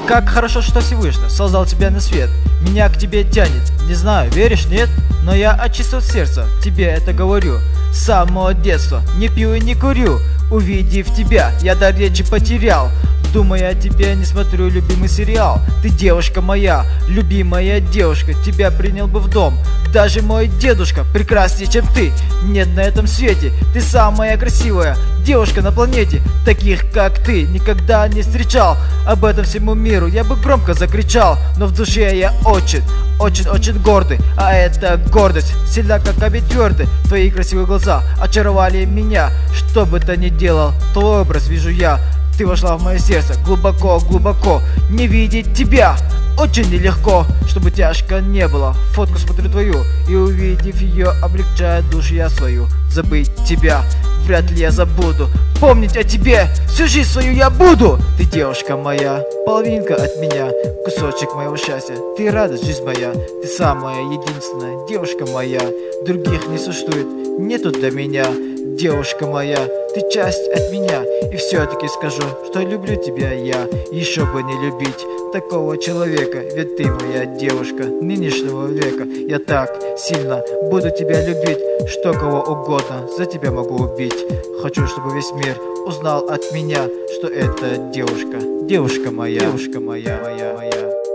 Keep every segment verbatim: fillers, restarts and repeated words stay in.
Как хорошо, что Всевышний создал тебя на свет. Меня к тебе тянет. Не знаю, веришь, нет? Но я от чистого сердца тебе это говорю. С самого детства не пью и не курю. Увидев тебя, я дар речи потерял. Думая о тебе, не смотрю любимый сериал. Ты девушка моя, любимая девушка. Тебя принял бы в дом даже мой дедушка. Прекраснее, чем ты, нет на этом свете. Ты самая красивая девушка на планете. Таких, как ты, никогда не встречал. Об этом всему миру я бы громко закричал. Но в душе я очень, очень-очень гордый. А эта гордость сильна, как камень твердый. Твои красивые глаза очаровали меня. Что бы ты ни делал, твой образ вижу я. Ты вошла в мое сердце глубоко-глубоко. Не видеть тебя очень нелегко, чтобы тяжко не было. Фотку смотрю твою, и увидев ее, облегчает душу я свою. Забыть тебя вряд ли я забуду. Помнить о тебе всю жизнь свою я буду. Ты девушка моя, половинка от меня, кусочек моего счастья. Ты радость, жизнь моя. Ты самая единственная девушка моя. Других не существует, нету для меня. Девушка моя, ты часть от меня. И все-таки скажу, что люблю тебя я. Еще бы не любить такого человека. Ведь ты моя девушка нынешнего века. Я так сильно буду тебя любить, что кого угодно за тебя могу убить. Хочу, чтобы весь мир узнал от меня, что это девушка, девушка моя, девушка моя, моя, моя.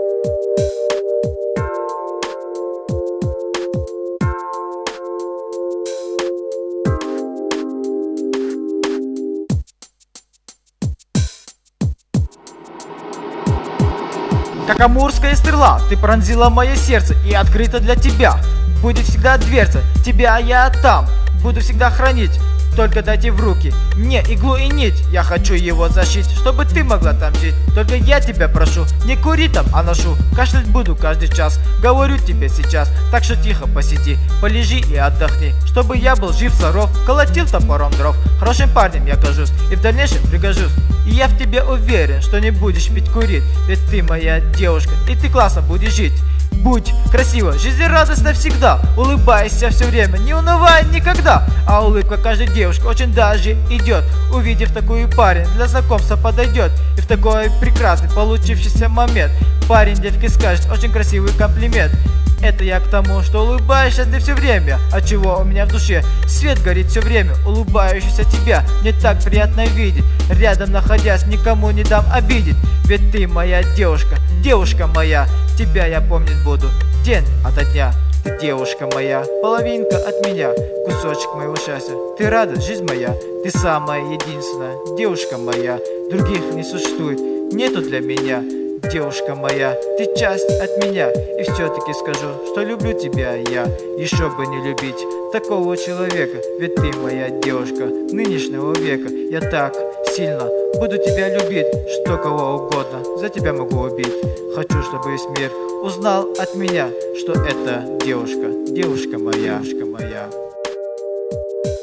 Как амурская стрела, ты пронзила мое сердце и открыта для тебя. Будет всегда дверца, тебя я там буду всегда хранить. Только дайте в руки мне иглу и нить. Я хочу его зашить, чтобы ты могла там жить. Только я тебя прошу, не кури там, а ношу. Кашлять буду каждый час, говорю тебе сейчас. Так что тихо посиди, полежи и отдохни. Чтобы я был жив-здоров, колотил топором дров. Хорошим парнем я кажусь и в дальнейшем пригожусь. И я в тебе уверен, что не будешь пить, курить. Ведь ты моя девушка, и ты классно будешь жить. Будь красива, жизнерадостна всегда. Улыбайся все время, не унывай никогда. А улыбка каждой девушки очень даже идет. Увидев такую парень, для знакомства подойдет. И в такой прекрасный получившийся момент парень девке скажет очень красивый комплимент. Это я к тому, что улыбаешься ты все время. Отчего у меня в душе свет горит все время. Улыбающийся тебя мне так приятно видеть. Рядом находясь, никому не дам обидеть. Ведь ты моя девушка, девушка моя. Тебя я помнить буду день ото дня. Ты девушка моя, половинка от меня, кусочек моего счастья. Ты радость, жизнь моя. Ты самая единственная девушка моя. Других не существует, нету для меня. Девушка моя, ты часть от меня. И все-таки скажу, что люблю тебя я. Еще бы не любить такого человека. Ведь ты моя девушка нынешнего века. Я так сильно буду тебя любить, что кого угодно за тебя могу убить. Хочу, чтобы весь мир узнал от меня, что это девушка, девушка моя, девушка моя.